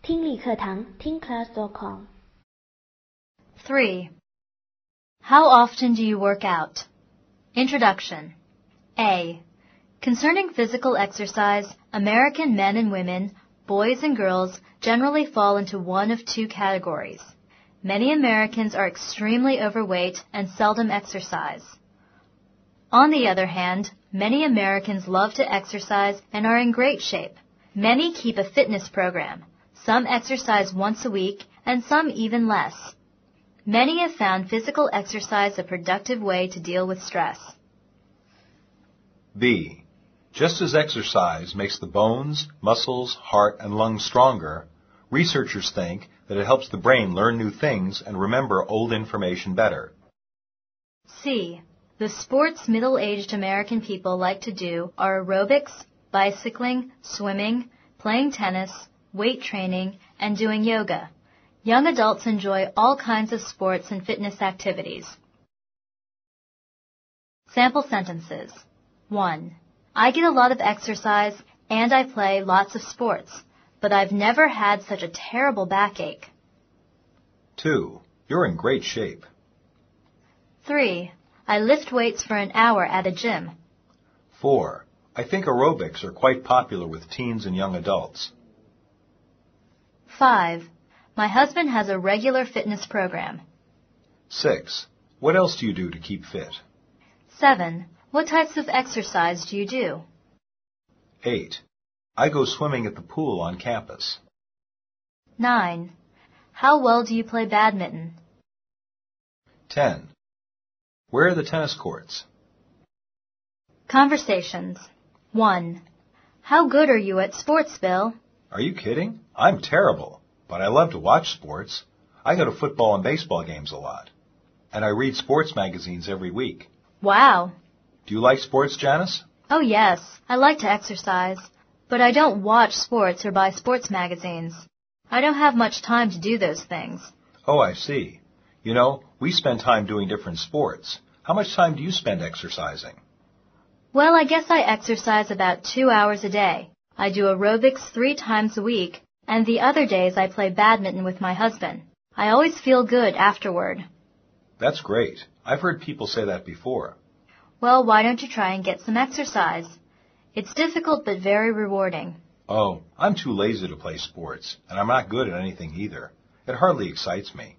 听力课堂听class.com。 3. How often do you work out? Introduction. A. Concerning physical exercise, American men and women, boys and girls, generally fall into one of two categories. Many Americans are extremely overweight and seldom exercise. On the other hand, many Americans love to exercise and are in great shape. Many keep a fitness program. Some exercise once a week and some even less. Many have found physical exercise a productive way to deal with stress. B. Just as exercise makes the bones, muscles, heart, and lungs stronger, researchers think that it helps the brain learn new things and remember old information better. C. The sports middle-aged American people like to do are aerobics, bicycling, swimming, playing tennis, weight training, and doing yoga. Young adults enjoy all kinds of sports and fitness activities. Sample sentences. 1. I get a lot of exercise and I play lots of sports, but I've never had such a terrible backache. 2. You're in great shape. 3. I lift weights for an hour at a gym. 4. I think aerobics are quite popular with teens and young adults. 5. My husband has a regular fitness program. 6. What else do you do to keep fit? 7. What types of exercise do you do? 8. I go swimming at the pool on campus. 9. How well do you play badminton? 10. Where are the tennis courts? Conversations. 1. How good are you at sports, Bill? Are you kidding? I'm terrible, but I love to watch sports. I go to football and baseball games a lot. And I read sports magazines every week. Wow. Do you like sports, Janice? Oh, yes. I like to exercise, but I don't watch sports or buy sports magazines. I don't have much time to do those things. Oh, I see. You know, we spend time doing different sports. How much time do you spend exercising? Well, I guess I exercise about 2 hours a day. I do aerobics 3 times a week, and the other days I play badminton with my husband. I always feel good afterward. That's great. I've heard people say that before. Well, why don't you try and get some exercise? It's difficult but very rewarding. Oh, I'm too lazy to play sports, and I'm not good at anything either. It hardly excites me.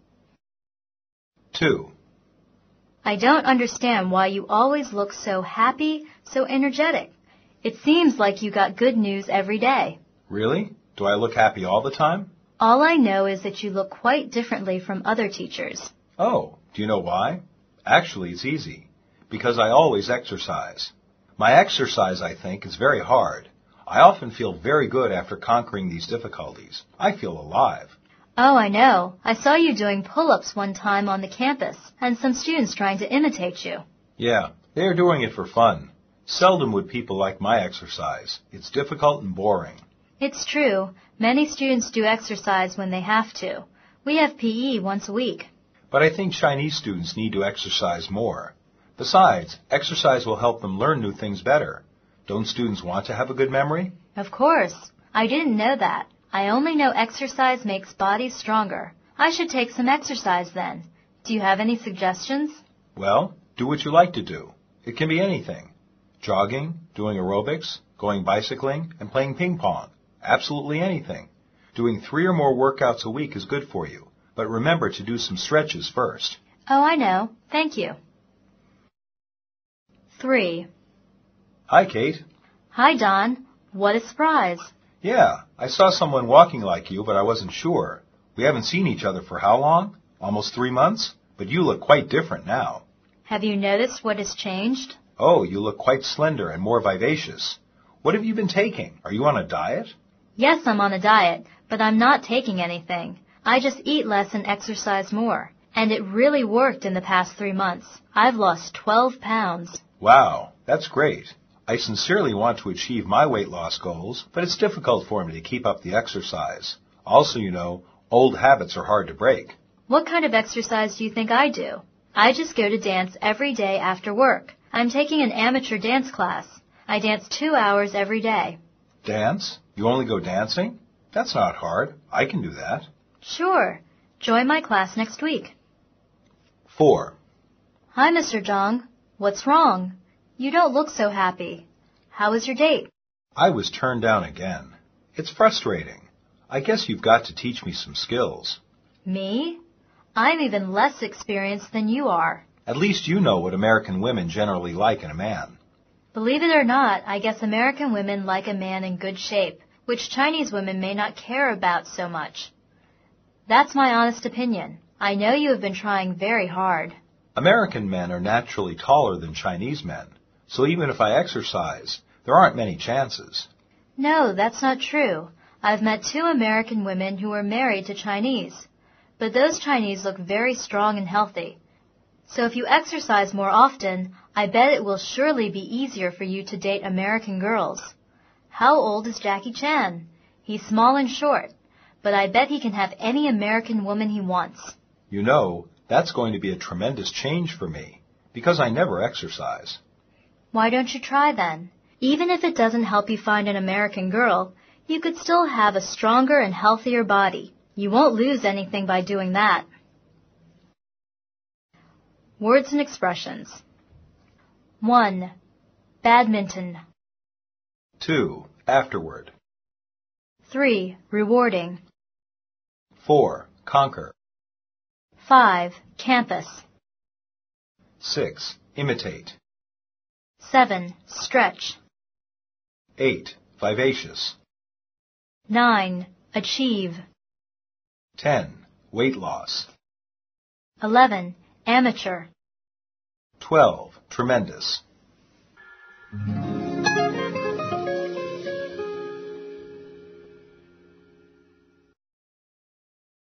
2. I don't understand why you always look so happy, so energetic. It seems like you got good news every day. Really? Do I look happy all the time? All I know is that you look quite differently from other teachers. Oh, do you know why? Actually, it's easy. Because I always exercise. My exercise, I think, is very hard. I often feel very good after conquering these difficulties. I feel alive. Oh, I know. I saw you doing pull-ups one time on the campus, and some students trying to imitate you. Yeah, they are doing it for fun. Seldom would people like my exercise. It's difficult and boring. It's true. Many students do exercise when they have to. We have PE once a week. But I think Chinese students need to exercise more. Besides, exercise will help them learn new things better. Don't students want to have a good memory? Of course. I didn't know that. I only know exercise makes bodies stronger. I should take some exercise then. Do you have any suggestions? Well, do what you like to do. It can be anything. Jogging, doing aerobics, going bicycling, and playing ping pong. Absolutely anything. Doing 3 or more workouts a week is good for you. But remember to do some stretches first. Oh, I know. Thank you. 3. Hi, Kate. Hi, Don. What a surprise. Yeah, I saw someone walking like you, but I wasn't sure. We haven't seen each other for how long? Almost 3 months? But you look quite different now. Have you noticed what has changed? Oh, you look quite slender and more vivacious. What have you been taking? Are you on a diet? Yes, I'm on a diet, but I'm not taking anything. I just eat less and exercise more. And it really worked in the past 3 months. I've lost 12 pounds. Wow, that's great. I sincerely want to achieve my weight loss goals, but it's difficult for me to keep up the exercise. Also, you know, old habits are hard to break. What kind of exercise do you think I do? I just go to dance every day after work. I'm taking an amateur dance class. I dance 2 hours every day. Dance? You only go dancing? That's not hard. I can do that. Sure. Join my class next week. 4. Hi, Mr. Zhang. What's wrong? You don't look so happy. How was your date? I was turned down again. It's frustrating. I guess you've got to teach me some skills. Me? I'm even less experienced than you are. At least you know what American women generally like in a man. Believe it or not, I guess American women like a man in good shape, which Chinese women may not care about so much. That's my honest opinion. I know you have been trying very hard. American men are naturally taller than Chinese men, so even if I exercise, there aren't many chances. No, that's not true. I've met 2 American women who were married to Chinese, but those Chinese look very strong and healthy. So if you exercise more often, I bet it will surely be easier for you to date American girls. How old is Jackie Chan? He's small and short, but I bet he can have any American woman he wants. You know, that's going to be a tremendous change for me, because I never exercise. Why don't you try then? Even if it doesn't help you find an American girl, you could still have a stronger and healthier body. You won't lose anything by doing that. Words and expressions. 1. Badminton. 2. Afterward. 3. Rewarding. 4. Conquer. 5. Campus. 6. Imitate. 7. Stretch. 8. Vivacious. 9. Achieve. 10. Weight loss. 11. Amateur. 12. Tremendous.